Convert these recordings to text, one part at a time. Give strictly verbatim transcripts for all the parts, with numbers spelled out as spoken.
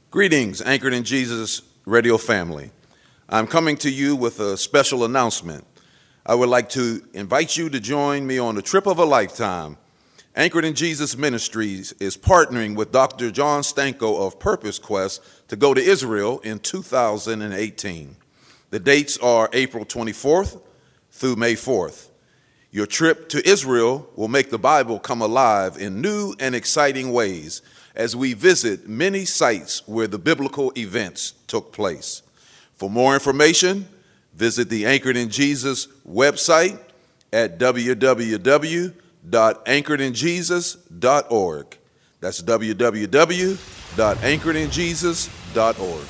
Greetings, Anchored in Jesus radio family. I'm coming to you with a special announcement. I would like to invite you to join me on the trip of a lifetime. Anchored in Jesus Ministries is partnering with Doctor John Stanko of Purpose Quest to go to Israel in two thousand eighteen. The dates are April twenty-fourth through May fourth. Your trip to Israel will make the Bible come alive in new and exciting ways as we visit many sites where the biblical events took place. For more information, visit the Anchored in Jesus website at w w w dot anchored in jesus dot org. That's w w w dot anchored in jesus dot org.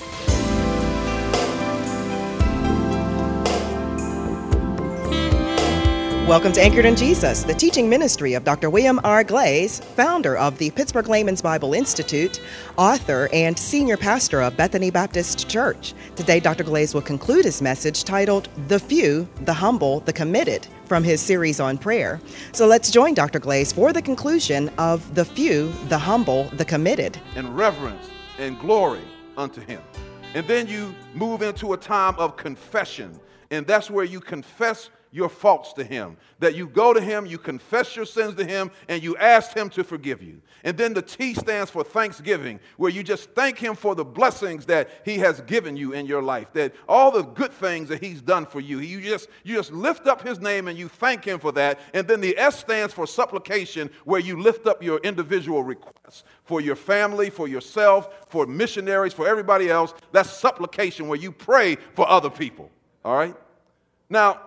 Welcome to Anchored in Jesus, the teaching ministry of Doctor William R. Glaze, founder of the Pittsburgh Layman's Bible Institute, author, and senior pastor of Bethany Baptist Church. Today, Doctor Glaze will conclude his message titled, The Few, the Humble, the Committed, from his series on prayer. So let's join Doctor Glaze for the conclusion of The Few, the Humble, the Committed. And reverence and glory unto him. And then you move into a time of confession, and that's where you confess your faults to him, that you go to him, you confess your sins to him, and you ask him to forgive you. And then the T stands for thanksgiving, where you just thank him for the blessings that he has given you in your life, that all the good things that he's done for you. You just, you just lift up his name and you thank him for that. And then the S stands for supplication, where you lift up your individual requests for your family, for yourself, for missionaries, for everybody else. That's supplication, where you pray for other people. All right? Now,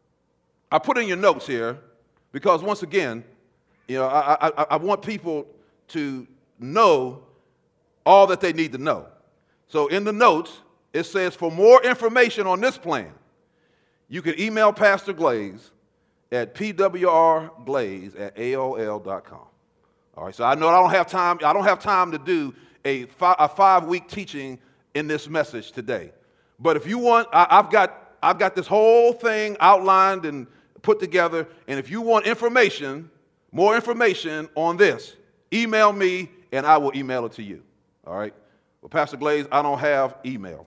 I put in your notes here because, once again, you know, I, I, I want people to know all that they need to know. So in the notes, it says, for more information on this plan, you can email Pastor Glaze at p w r glaze at a o l dot com. All right, so I know I don't have time. I don't have time to do a, fi- a five-week teaching in this message today. But if you want, I, I've got I've got this whole thing outlined and put together, and if you want information, more information on this, email me and I will email it to you. All right? Well, Pastor Glaze, I don't have email.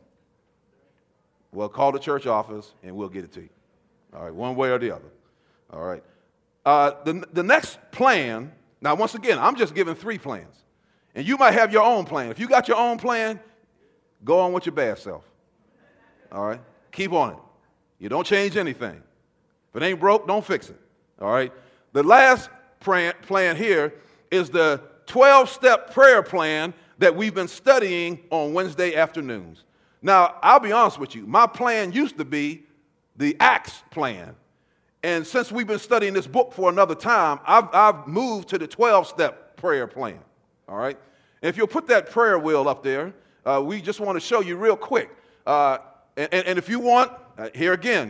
Well, call the church office and we'll get it to you. All right, one way or the other. All right. Uh, the, the next plan, now once again, I'm just giving three plans. And you might have your own plan. If you got your own plan, go on with your bad self. All right? Keep on it. You don't change anything. If it ain't broke, don't fix it. All right? The last plan here is the twelve-step prayer plan that we've been studying on Wednesday afternoons. Now, I'll be honest with you. My plan used to be the Acts plan. And since we've been studying this book for another time, I've, I've moved to the twelve-step prayer plan. All right? And if you'll put that prayer wheel up there, uh, we just want to show you real quick. Uh, and, and if you want, uh, here again,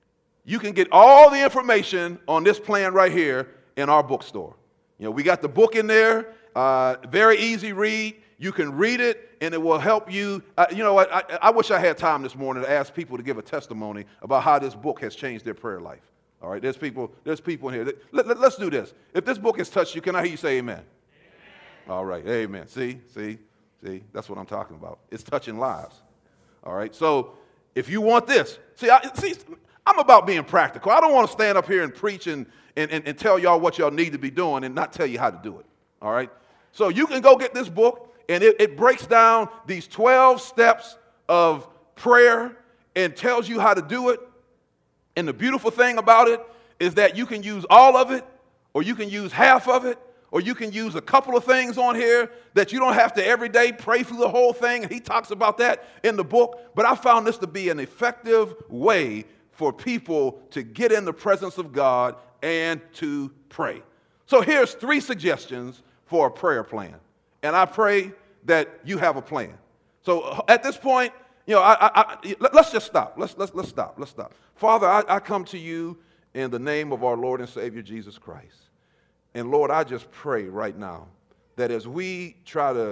you can get all the information on this plan right here in our bookstore. You know, we got the book in there, uh, very easy read. You can read it, and it will help you. Uh, you know what? I, I wish I had time this morning to ask people to give a testimony about how this book has changed their prayer life. All right, there's people, there's people in here. Let, let, let's do this. If this book has touched you, can I hear you say amen? Amen. All right, amen. See, see, see, that's what I'm talking about. It's touching lives. All right, so if you want this, see, I, see. I'm about being practical. I don't want to stand up here and preach and, and, and, and tell y'all what y'all need to be doing and not tell you how to do it, all right? So you can go get this book, and it, it breaks down these twelve steps of prayer and tells you how to do it. And the beautiful thing about it is that you can use all of it, or you can use half of it, or you can use a couple of things on here that you don't have to every day pray through the whole thing. And he talks about that in the book. But I found this to be an effective way for people to get in the presence of God and to pray. So here's three suggestions for a prayer plan. And I pray that you have a plan. So at this point, you know, I, I, I, let's just stop. Let's, let's, let's stop. Let's stop. Father, I, I come to you in the name of our Lord and Savior, Jesus Christ. And Lord, I just pray right now that as we try to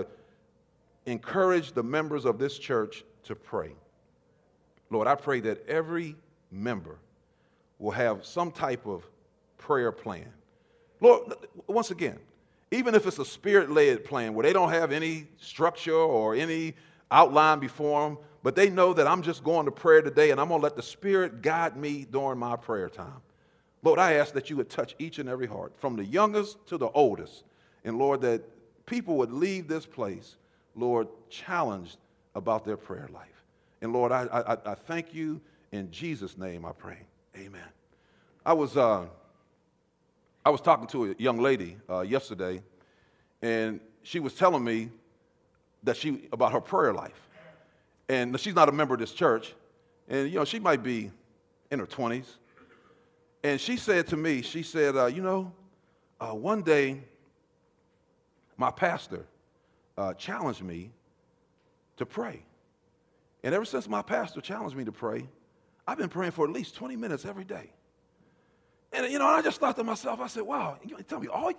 encourage the members of this church to pray, Lord, I pray that every member will have some type of prayer plan. Lord, once again, even if it's a spirit-led plan where they don't have any structure or any outline before them, but they know that I'm just going to prayer today and I'm going to let the Spirit guide me during my prayer time. Lord, I ask that you would touch each and every heart, from the youngest to the oldest. And Lord, that people would leave this place, Lord, challenged about their prayer life. And Lord, I, I, I thank you in Jesus' name, I pray. Amen. I was, uh, I was talking to a young lady uh, yesterday, and she was telling me that she about her prayer life. And she's not a member of this church, and you know she might be in her twenties. And she said to me, she said, uh, you know, uh, one day my pastor uh, challenged me to pray. And ever since my pastor challenged me to pray, I've been praying for at least twenty minutes every day. And, you know, I just thought to myself, I said, wow, you tell me, all,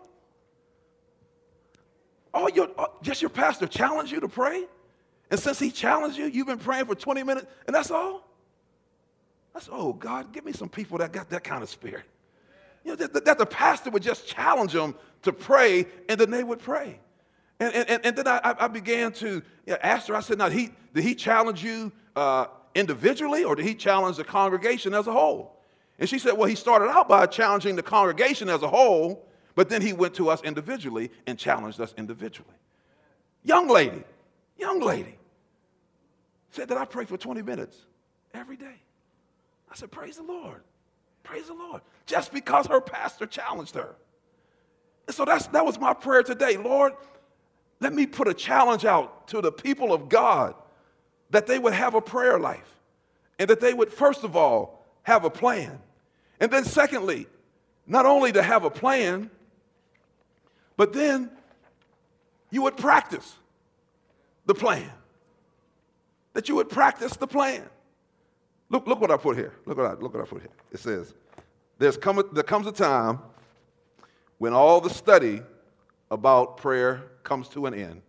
all your, all, just your pastor challenged you to pray? And since he challenged you, you've been praying for twenty minutes, and that's all? That's, oh, God, give me some people that got that kind of spirit. You know, that, that the pastor would just challenge them to pray, and then they would pray. And, and, and then I, I began to you know, ask her, I said, now, he, did he challenge you uh, individually, or did he challenge the congregation as a whole? And she said, well, he started out by challenging the congregation as a whole, but then he went to us individually and challenged us individually. Young lady, young lady said that I pray for twenty minutes every day. I said, praise the Lord. Praise the Lord. Just because her pastor challenged her. And so that's, that was my prayer today. Lord, let me put a challenge out to the people of God that they would have a prayer life and that they would, first of all, have a plan. And then secondly, not only to have a plan, but then you would practice the plan. That you would practice the plan. Look, look what I put here. Look what I, look what I put here. It says, There's come a, there comes a time when all the study about prayer comes to an end.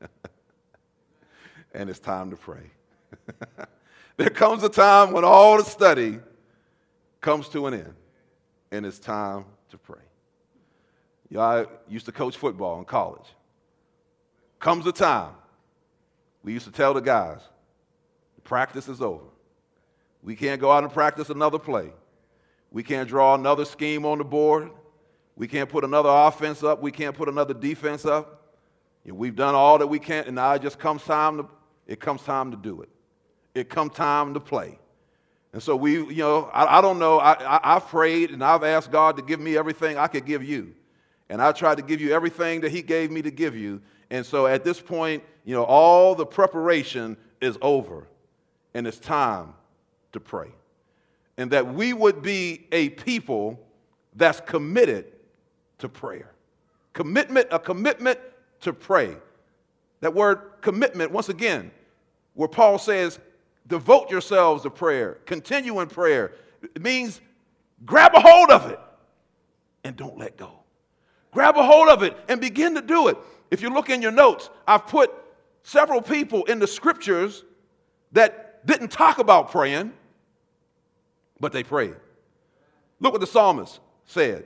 And it's time to pray. There comes a time when all the study comes to an end. And it's time to pray. You know, I used to coach football in college. Comes a time, we used to tell the guys, the practice is over. We can't go out and practice another play. We can't draw another scheme on the board. We can't put another offense up. We can't put another defense up. You know, we've done all that we can, and now it just comes time to, it comes time to do it. It comes time to play. And so we, you know, I, I don't know, I, I, I've prayed and I've asked God to give me everything I could give you. And I tried to give you everything that he gave me to give you. And so at this point, you know, all the preparation is over. And it's time to pray. And that we would be a people that's committed to prayer. Commitment, a commitment to pray. That word commitment, once again, where Paul says, devote yourselves to prayer, continue in prayer. It means grab a hold of it and don't let go. Grab a hold of it and begin to do it. If you look in your notes, I've put several people in the scriptures that didn't talk about praying, but they prayed. Look what the psalmist said.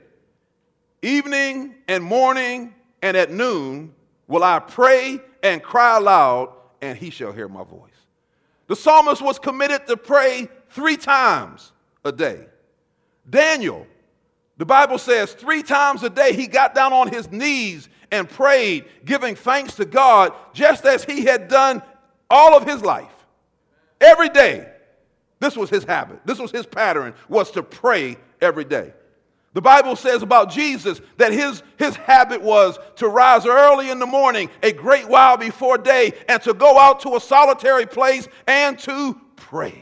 Evening and morning and at noon will I pray and cry aloud, and he shall hear my voice. The psalmist was committed to pray three times a day. Daniel, the Bible says three times a day he got down on his knees and prayed, giving thanks to God, just as he had done all of his life. Every day, this was his habit. This was his pattern, was to pray every day. The Bible says about Jesus that his, his habit was to rise early in the morning, a great while before day, and to go out to a solitary place and to pray.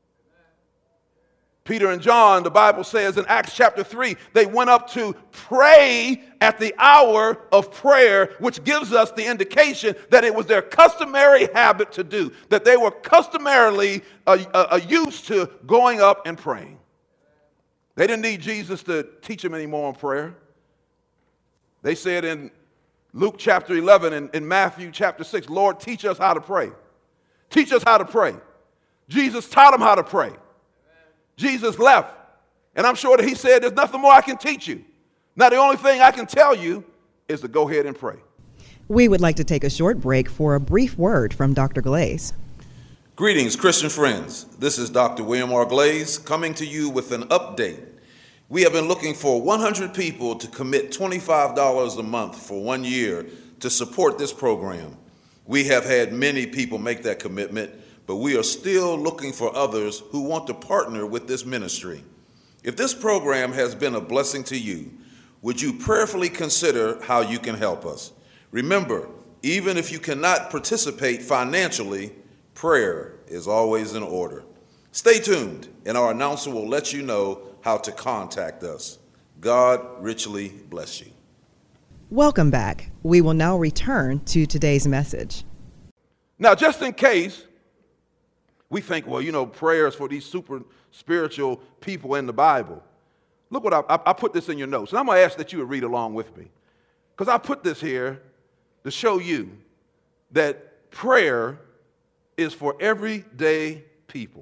Peter and John, the Bible says in Acts chapter three, they went up to pray at the hour of prayer, which gives us the indication that it was their customary habit to do, that they were customarily uh, uh, used to going up and praying. They didn't need Jesus to teach them anymore on prayer. They said in Luke chapter eleven and in Matthew chapter six, Lord, teach us how to pray. Teach us how to pray. Jesus taught them how to pray. Jesus left, and I'm sure that he said, there's nothing more I can teach you. Now, the only thing I can tell you is to go ahead and pray. We would like to take a short break for a brief word from Doctor Glaze. Greetings, Christian friends. This is Doctor William R. Glaze coming to you with an update. We have been looking for one hundred people to commit twenty-five dollars a month for one year to support this program. We have had many people make that commitment, but we are still looking for others who want to partner with this ministry. If this program has been a blessing to you, would you prayerfully consider how you can help us? Remember, even if you cannot participate financially, prayer is always in order. Stay tuned, and our announcer will let you know how to contact us. God richly bless you. Welcome back. We will now return to today's message. Now, just in case we think, well, you know, prayers for these super spiritual people in the Bible. Look what I, I, I put this in your notes, and I'm going to ask that you would read along with me, because I put this here to show you that prayer is for everyday people.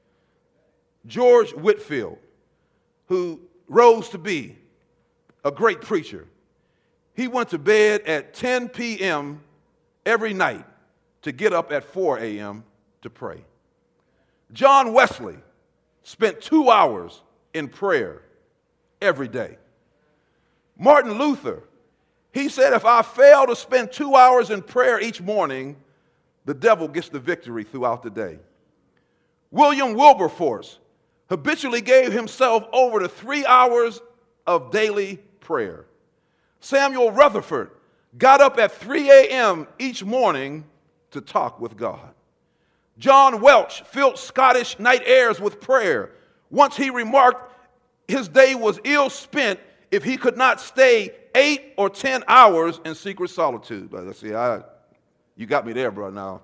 George Whitefield, who rose to be a great preacher, he went to bed at ten p.m. every night to get up at four a.m. to pray. John Wesley spent two hours in prayer every day. Martin Luther, he said, if I fail to spend two hours in prayer each morning, the devil gets the victory throughout the day. William Wilberforce habitually gave himself over to three hours of daily prayer. Samuel Rutherford got up at three a.m. each morning to talk with God. John Welch filled Scottish night airs with prayer. Once he remarked his day was ill spent if he could not stay eight or ten hours in secret solitude. But let's see, I, you got me there, bro, now.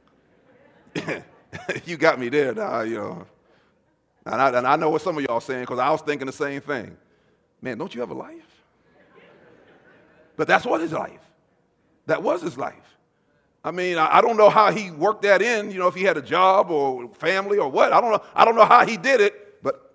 You got me there now, you know. And I, and I know what some of y'all are saying, because I was thinking the same thing. Man, don't you have a life? But that's what his life. That was his life. I mean, I, I don't know how he worked that in, you know, if he had a job or family or what. I don't know. I don't know how he did it, but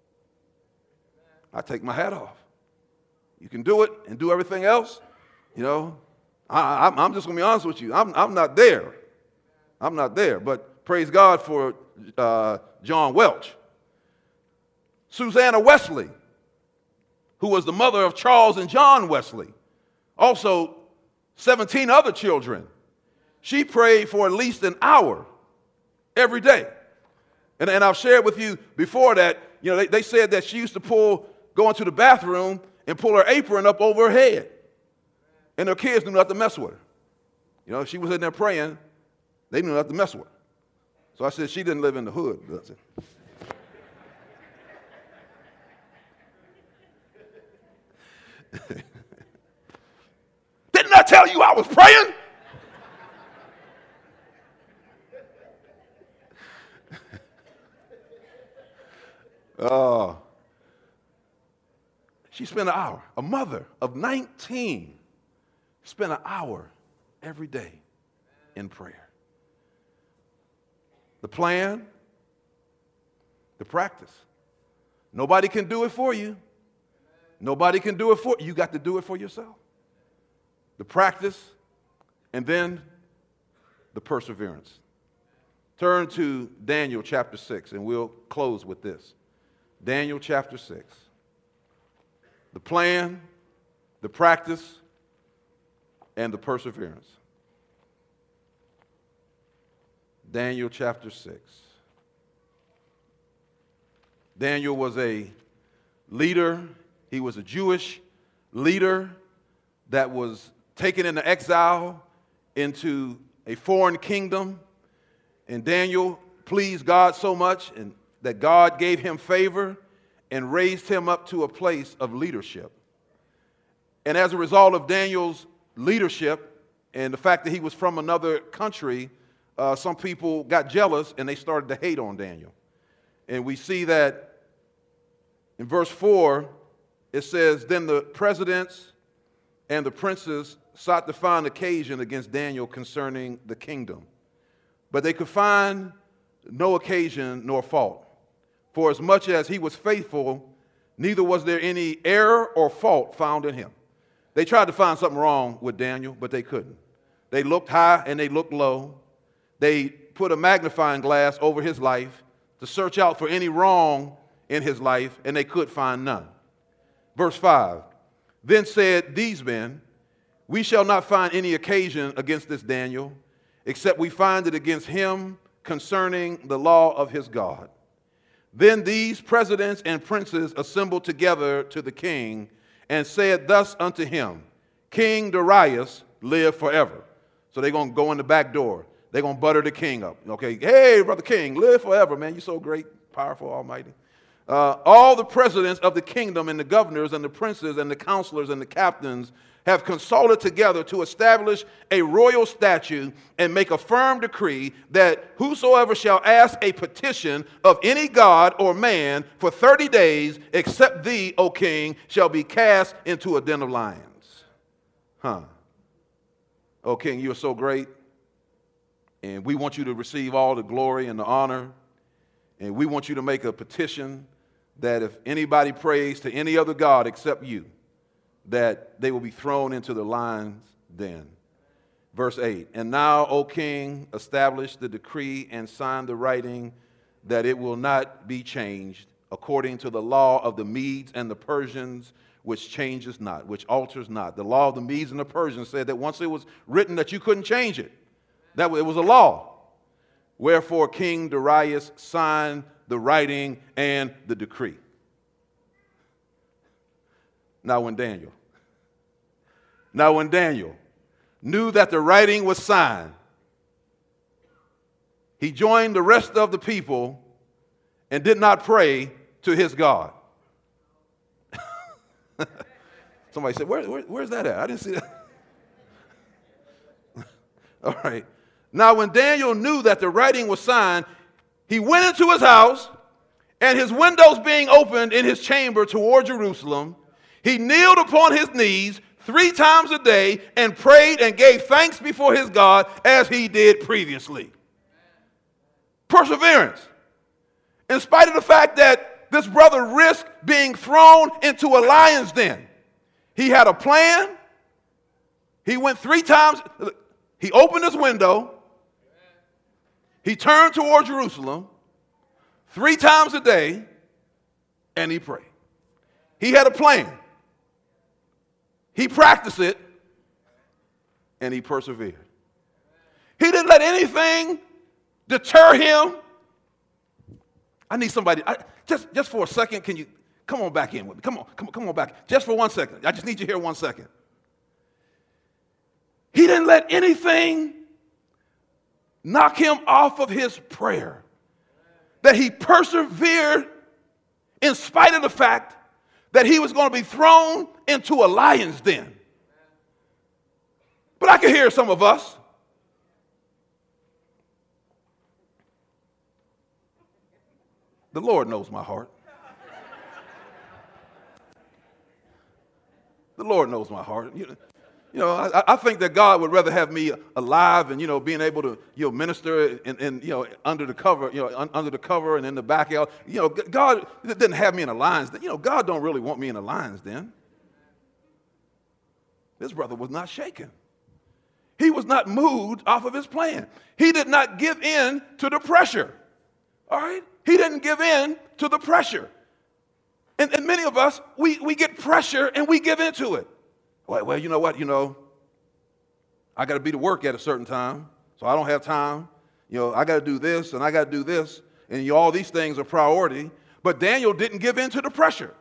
I take my hat off. You can do it and do everything else. You know, I, I'm, I'm just going to be honest with you. I'm, I'm not there. I'm not there. But praise God for uh, John Welch. Susanna Wesley, who was the mother of Charles and John Wesley, also seventeen other children. She prayed for at least an hour every day. And, and I've shared with you before that, you know, they, they said that she used to pull, go into the bathroom and pull her apron up over her head. And her kids knew not to mess with her. You know, if she was in there praying, they knew not to mess with her. So I said, she didn't live in the hood, does it? Didn't I tell you I was praying? Oh, she spent an hour. A mother of nineteen spent an hour every day in prayer. The plan, the practice. Nobody can do it for you. Nobody can do it for you. You got to do it for yourself. The practice, and then the perseverance. Turn to Daniel chapter six, and we'll close with this. Daniel chapter six. The plan, the practice, and the perseverance. Daniel chapter six. Daniel was a leader. He was a Jewish leader that was taken into exile into a foreign kingdom. And Daniel pleased God so much and that God gave him favor and raised him up to a place of leadership. And as a result of Daniel's leadership and the fact that he was from another country, uh, some people got jealous and they started to hate on Daniel. And we see that in verse four, it says, then the presidents and the princes sought to find occasion against Daniel concerning the kingdom. But they could find no occasion nor fault. For as much as he was faithful, neither was there any error or fault found in him. They They tried to find something wrong with Daniel, but they couldn't. They looked high and they looked low. They put a magnifying glass over his life to search out for any wrong in his life, and they could find none. Verse five, then said these men, we shall not find any occasion against this Daniel, except we find it against him concerning the law of his God. Then these presidents and princes assembled together to the king and said thus unto him, King Darius, live forever. So they're going to go in the back door. They're going to butter the king up. Okay, hey, brother king, live forever, man. You're so great, powerful, almighty. Uh, all the presidents of the kingdom and the governors and the princes and the counselors and the captains have consulted together to establish a royal statute and make a firm decree that whosoever shall ask a petition of any god or man for thirty days, except thee, O king, shall be cast into a den of lions. Huh. O king, you are so great, and we want you to receive all the glory and the honor, and we want you to make a petition that if anybody prays to any other god except you, that they will be thrown into the lion's den. Verse eight, and now, O king, establish the decree and sign the writing that it will not be changed according to the law of the Medes and the Persians, which changes not, which alters not. The law of the Medes and the Persians said that once it was written that you couldn't change it. That it was a law. Wherefore King Darius signed the writing and the decree. Now when Daniel, now when Daniel knew that the writing was signed, he joined the rest of the people and did not pray to his God. Somebody said, where, where, where's that at? I didn't see that. All right. Now when Daniel knew that the writing was signed, he went into his house, and his windows being opened in his chamber toward Jerusalem, he kneeled upon his knees three times a day and prayed and gave thanks before his God as he did previously. Perseverance. In spite of the fact that this brother risked being thrown into a lion's den, he had a plan. He went three times. He opened his window. He turned toward Jerusalem three times a day, and he prayed. He had a plan. He practiced it, and he persevered. He didn't let anything deter him. I need somebody, I, just, just for a second, can you come on back in with me? Come on, come on, come on back. Just for one second. I just need you here one second. He didn't let anything knock him off of his prayer. That he persevered in spite of the fact that he was going to be thrown into a lion's den. But I can hear some of us. The Lord knows my heart. The Lord knows my heart. You know, you know I, I think that God would rather have me alive and, you know, being able to, you know, minister in, in you know, under the cover, you know, un, under the cover and in the backyard. You know, God didn't have me in a lion's den. You know, God don't really want me in a lion's den. This brother was not shaken. He was not moved off of his plan. He did not give in to the pressure. All right? He didn't give in to the pressure. And, and many of us, we, we get pressure and we give into it. Well, well, you know what? You know, I got to be to work at a certain time, so I don't have time. You know, I got to do this and I got to do this. And you know, all these things are priority. But Daniel didn't give in to the pressure.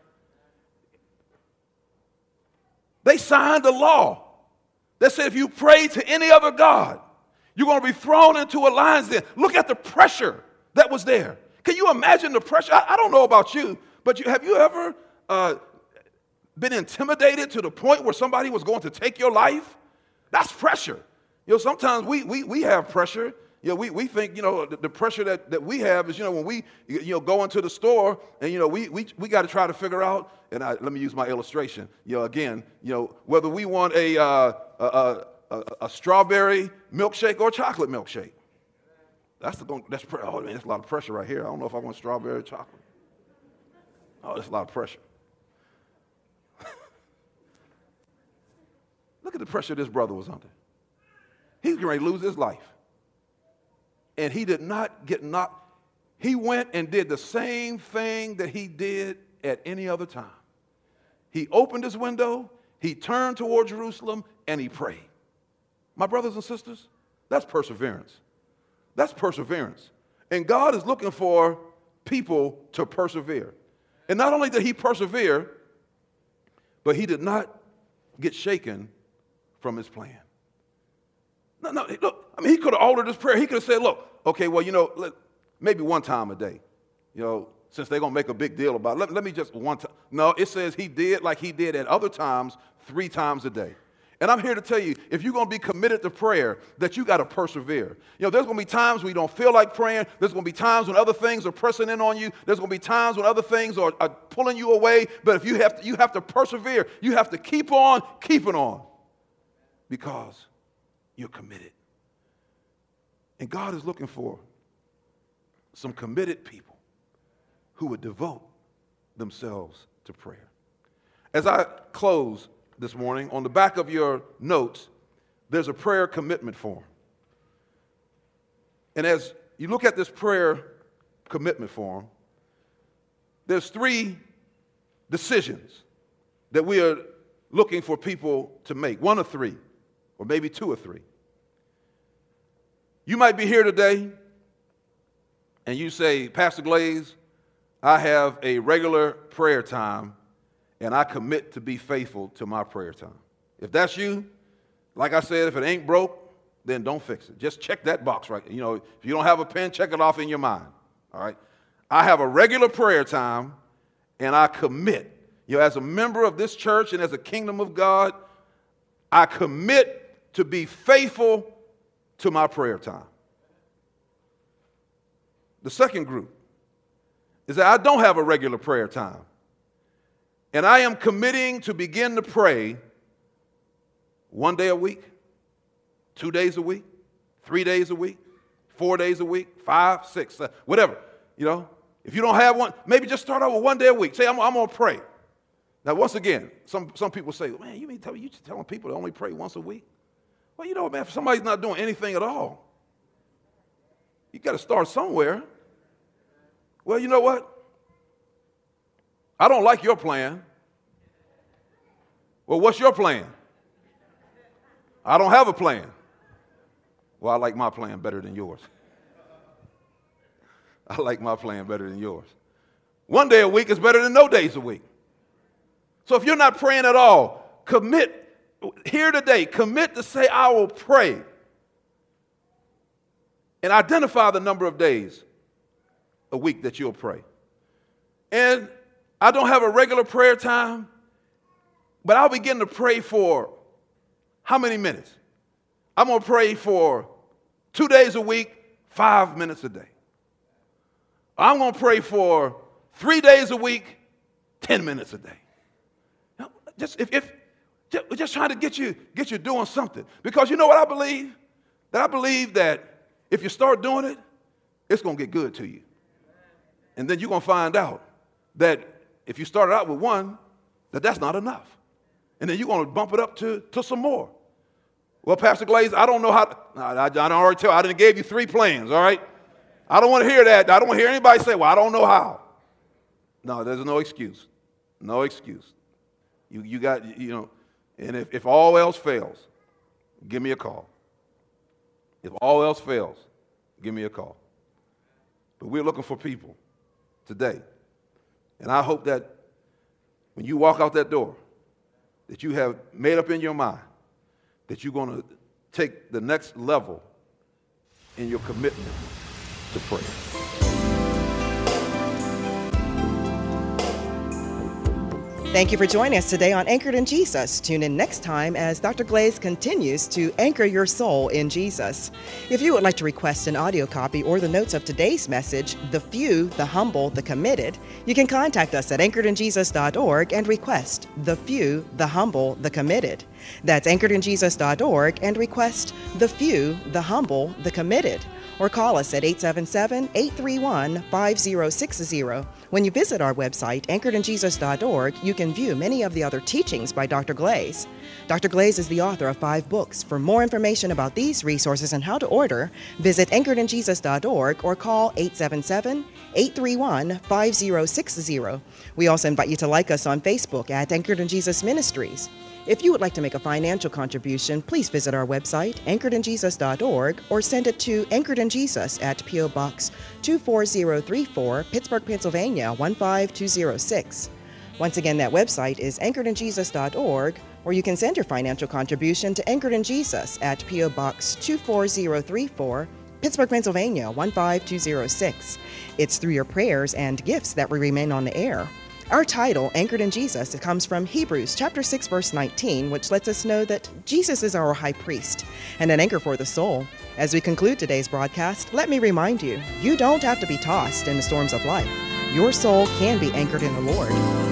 They signed a law that said if you pray to any other god, you're going to be thrown into a lion's den. Look at the pressure that was there. Can you imagine the pressure? I, I don't know about you, but you, have you ever uh, been intimidated to the point where somebody was going to take your life? That's pressure. You know, sometimes we we we have pressure. You know, we, we think, you know, the, the pressure that, that we have is, you know, when we, you know, go into the store and, you know, we we, we got to try to figure out, and I, let me use my illustration. You know, again, you know, whether we want a, uh, a, a, a strawberry milkshake or a chocolate milkshake. That's the, that's, oh man, that's a lot of pressure right here. I don't know if I want strawberry or chocolate. Oh, that's a lot of pressure. Look at the pressure this brother was under. He was getting ready to lose his life. And he did not get knocked. He went and did the same thing that he did at any other time. He opened his window, he turned toward Jerusalem, and he prayed. My brothers and sisters, that's perseverance. That's perseverance. And God is looking for people to persevere. And not only did he persevere, but he did not get shaken from his plan. No, no, look, I mean, he could have altered his prayer. He could have said, look, okay, well, you know, let, maybe one time a day, you know, since they're going to make a big deal about it, let, let me just one time. No, it says he did like he did at other times, three times a day. And I'm here to tell you, if you're going to be committed to prayer, that you got to persevere. You know, there's going to be times when you don't feel like praying. There's going to be times when other things are pressing in on you. There's going to be times when other things are, are pulling you away. But if you have to, you have to persevere. You have to keep on keeping on because you're committed. And God is looking for some committed people who would devote themselves to prayer. As I close this morning, on the back of your notes, there's a prayer commitment form. And as you look at this prayer commitment form, there's three decisions that we are looking for people to make, one or three, or maybe two or three. You might be here today and you say, Pastor Glaze, I have a regular prayer time and I commit to be faithful to my prayer time. If that's you, like I said, if it ain't broke, then don't fix it. Just check that box right. You know, if you don't have a pen, check it off in your mind. All right. I have a regular prayer time and I commit. You know, as a member of this church and as a kingdom of God, I commit to be faithful to my prayer time. The second group is that I don't have a regular prayer time. And I am committing to begin to pray one day a week, two days a week, three days a week, four days a week, five, six, seven, whatever. You know, if you don't have one, maybe just start out with one day a week. Say, I'm, I'm going to pray. Now, once again, some, some people say, man, you mean tell you telling people to only pray once a week? Well, you know, man, if somebody's not doing anything at all, you got to start somewhere. Well, you know what? I don't like your plan. Well, what's your plan? I don't have a plan. Well, I like my plan better than yours. I like my plan better than yours. One day a week is better than no days a week. So if you're not praying at all, commit here today. Commit to say, I will pray. And identify the number of days a week that you'll pray. And I don't have a regular prayer time, but I'll begin to pray for how many minutes? I'm going to pray for two days a week, five minutes a day. I'm going to pray for three days a week, ten minutes a day. Now, just if, if just, just trying to get you get you doing something, because you know what I believe? That I believe that if you start doing it, it's going to get good to you, and then you're going to find out that if you started out with one, that that's not enough, and then you're going to bump it up to to some more. Well, Pastor Glaze, I don't know how. To, I, I, I don't already tell. I didn't give you three plans. All right. I don't want to hear that. I don't want to hear anybody say, well, I don't know how. No, there's no excuse. No excuse. You, you got, you know, and if, if all else fails, give me a call. If all else fails, give me a call. But we're looking for people today. And I hope that when you walk out that door, that you have made up in your mind that you're going to take the next level in your commitment to pray. Thank you for joining us today on Anchored in Jesus. Tune in next time as Doctor Glaze continues to anchor your soul in Jesus. If you would like to request an audio copy or the notes of today's message, The Few, the Humble, the Committed, you can contact us at anchored in jesus dot org and request The Few, the Humble, the Committed. That's anchored in jesus dot org and request The Few, the Humble, the Committed. or call us at eight seven seven, eight three one, five zero six zero. When you visit our website, anchored in jesus dot org, you can view many of the other teachings by Doctor Glaze. Doctor Glaze is the author of five books. For more information about these resources and how to order, visit anchored in jesus dot org or call eight seven seven, eight three one, five zero six zero. We also invite you to like us on Facebook at Anchored in Jesus Ministries. If you would like to make a financial contribution, please visit our website, anchored in jesus dot org, or send it to Anchored in Jesus at P O Box two four zero three four, Pittsburgh, Pennsylvania one five two zero six. Once again, that website is anchored in jesus dot org, or you can send your financial contribution to Anchored in Jesus at P O Box two four zero three four, Pittsburgh, Pennsylvania one five two zero six. It's through your prayers and gifts that we remain on the air. Our title, Anchored in Jesus, it comes from Hebrews chapter six, verse nineteen, which lets us know that Jesus is our high priest and an anchor for the soul. As we conclude today's broadcast, let me remind you, you don't have to be tossed in the storms of life. Your soul can be anchored in the Lord.